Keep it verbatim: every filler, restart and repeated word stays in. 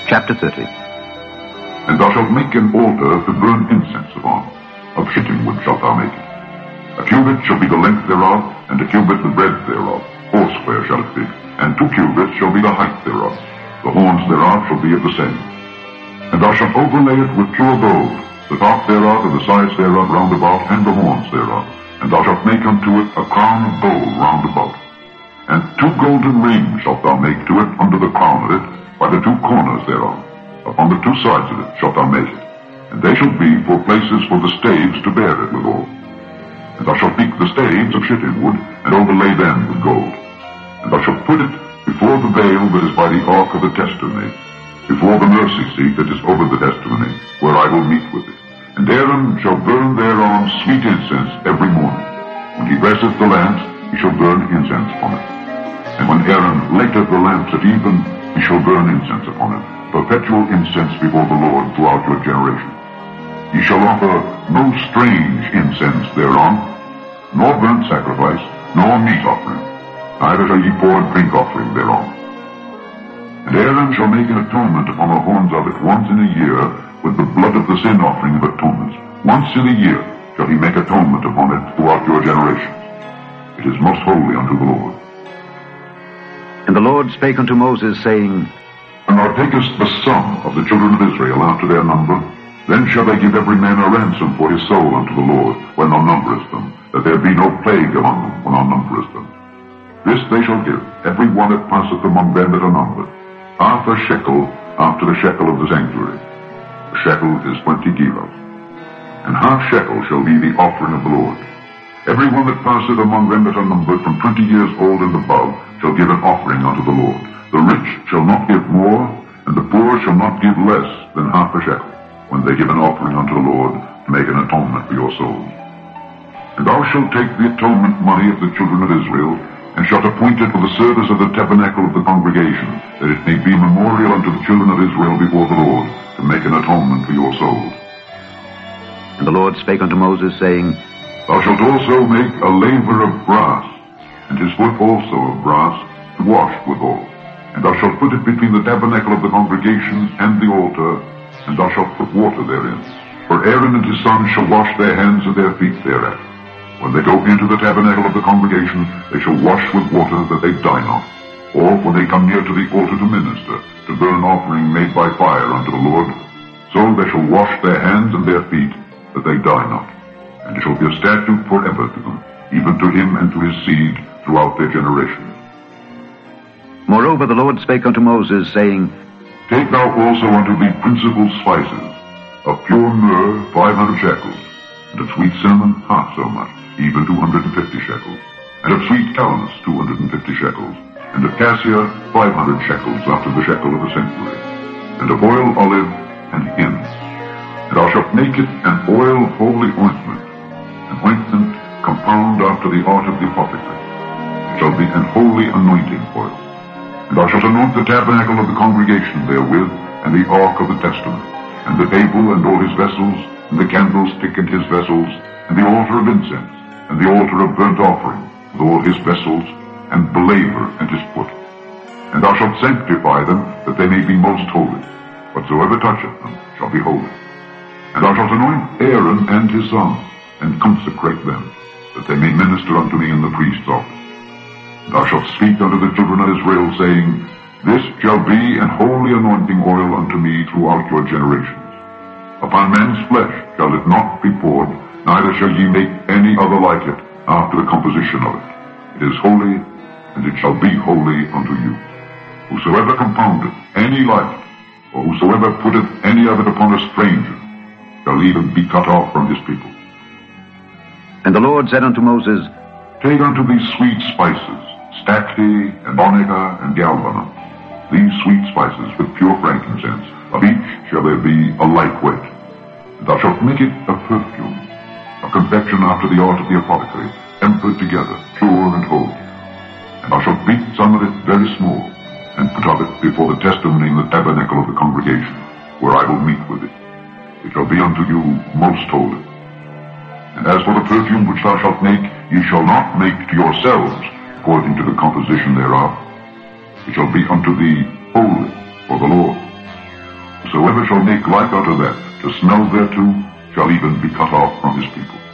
Chapter thirty. And thou shalt make an altar to burn incense upon. Of shittim wood shalt thou make it. A cubit shall be the length thereof, and a cubit the breadth thereof. Foursquare shall it be, and two cubits shall be the height thereof. The horns thereof shall be of the same. And thou shalt overlay it with pure gold, the top thereof and the sides thereof round about, and the horns thereof. And thou shalt make unto it a crown of gold round about. And two golden rings shalt thou make to it under the crown of it, by the two corners thereof. Upon the two sides of it shalt thou make it. And they shall be for places for the staves to bear it withal. And thou shalt make the staves of shittim wood, and overlay them with gold. And thou shalt put it before the veil that is by the ark of the testimony, before the mercy seat that is over the testimony, where I will meet with it. And Aaron shall burn thereon sweet incense every morning. When he dresseth the lamps, he shall burn incense upon it. And when Aaron lighteth the lamps at even, he shall burn incense upon it, perpetual incense before the Lord throughout your generations. Ye shall offer no strange incense thereon, nor burnt sacrifice, nor meat offering, neither shall ye pour drink offering thereon. And Aaron shall make an atonement upon the horns of it once in a year with the blood of the sin offering of atonements. Once in a year shall he make atonement upon it throughout your generations. It is most holy unto the Lord. And the Lord spake unto Moses, saying, When thou takest the sum of the children of Israel after their number, then shall they give every man a ransom for his soul unto the Lord, when thou numberest them, that there be no plague among them when thou numberest them. This they shall give, every one that passeth among them that are numbered, half a shekel after the shekel of the sanctuary. The shekel is twenty gerahs. And half shekel shall be the offering of the Lord. Every one that passeth among them that are numbered from twenty years old and above shall give an offering unto the Lord. The rich shall not give more, and the poor shall not give less than half a shekel, when they give an offering unto the Lord to make an atonement for your souls. And thou shalt take the atonement money of the children of Israel, and shalt appoint it for the service of the tabernacle of the congregation, that it may be memorial unto the children of Israel before the Lord, to make an atonement for your souls. And the Lord spake unto Moses, saying, Thou shalt also make a laver of brass, and his foot also of brass, to wash withal. And thou shalt put it between the tabernacle of the congregation and the altar, and thou shalt put water therein. For Aaron and his sons shall wash their hands and their feet thereat. When they go into the tabernacle of the congregation, they shall wash with water, that they die not. Or when they come near to the altar to minister, to burn an offering made by fire unto the Lord, so they shall wash their hands and their feet, that they die not. And it shall be a statute forever to them, even to him and to his seed throughout their generations. Moreover the Lord spake unto Moses, saying, Take thou also unto thee principal spices, of pure myrrh five hundred shekels, and of sweet cinnamon half so much, even two hundred and fifty shekels, and of sweet calamus two hundred and fifty shekels, and of cassia five hundred shekels after the shekel of the sanctuary, and of oil olive and hin. And thou shalt make it an oil holy ointment, an ointment compound after the art of the apothecary. It shall be an holy anointing oil. And thou shalt anoint the tabernacle of the congregation therewith, and the ark of the testament, and the table and all his vessels, and the candlestick and his vessels, and the altar of incense, and the altar of burnt offering, with all his vessels, and the laver and his foot. And thou shalt sanctify them, that they may be most holy. Whatsoever toucheth them shall be holy. And thou shalt anoint Aaron and his sons, and consecrate them, that they may minister unto me in the priest's office. Thou shalt speak unto the children of Israel, saying, This shall be an holy anointing oil unto me throughout your generations. Upon men's flesh shall it not be poured, neither shall ye make any other like it after the composition of it. It is holy, and it shall be holy unto you. Whosoever compoundeth any like it, or whosoever putteth any of it upon a stranger, shall even be cut off from his people. And the Lord said unto Moses, Take unto these sweet spices, stacte, and onycha, and galbanum, these sweet spices with pure frankincense. Of each shall there be a like weight. And thou shalt make it a perfume, a confection after the art of the apothecary, tempered together, pure and holy. And thou shalt beat some of it very small, and put of it before the testimony in the tabernacle of the congregation, where I will meet with it. It shall be unto you most holy. And as for the perfume which thou shalt make, ye shall not make to yourselves according to the composition thereof. It shall be unto thee holy for the Lord. whosoever shall make like unto that, to smell thereto, shall even be cut off from his people.